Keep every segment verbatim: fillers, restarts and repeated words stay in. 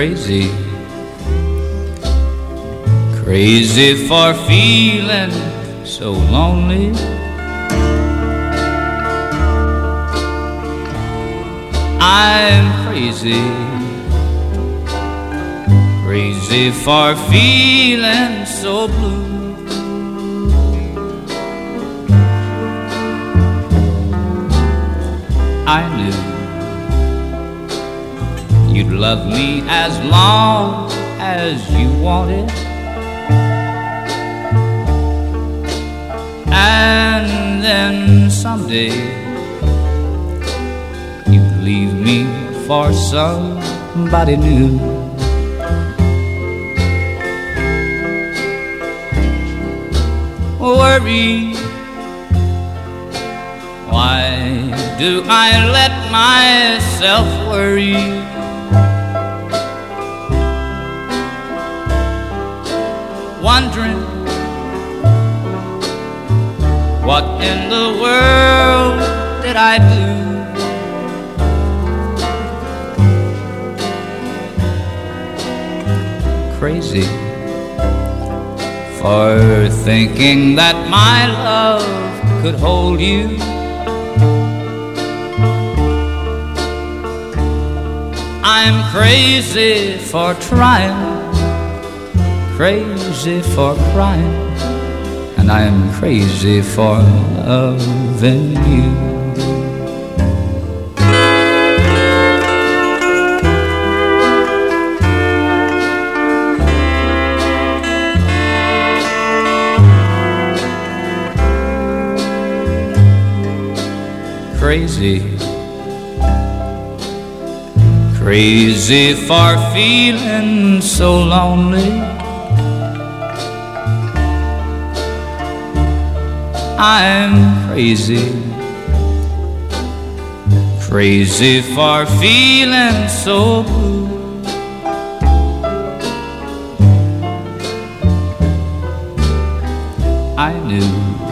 crazy, crazy for feeling so lonely. I'm crazy, crazy for feeling so blue. I knew you'd love me as long as you wanted, and then someday you'd leave me for somebody new. Worry, why do I let myself worry? Wondering what in the world did I do? Crazy for thinking that my love could hold you. I'm crazy for trying, crazy for crying, and I'm crazy for loving you. Crazy, crazy for feeling so lonely. I'm crazy, crazy for feeling so blue. I knew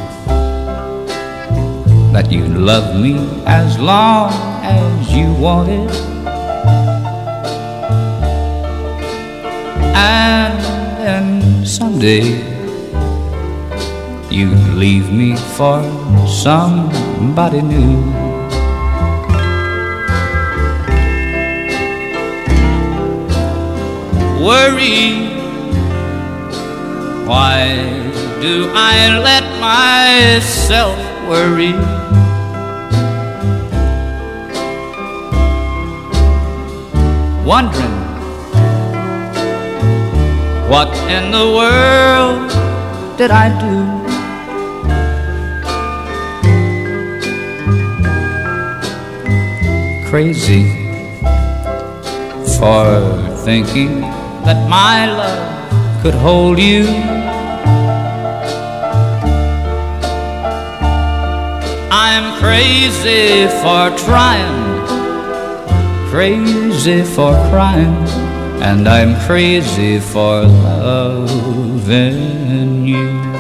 that you loved me as long as you wanted, and then someday you'd leave me for somebody new. Worry, why do I let myself worry? Wondering what in the world did I do? Crazy for thinking that my love could hold you. I'm crazy for trying, crazy for crying, and I'm crazy for loving you.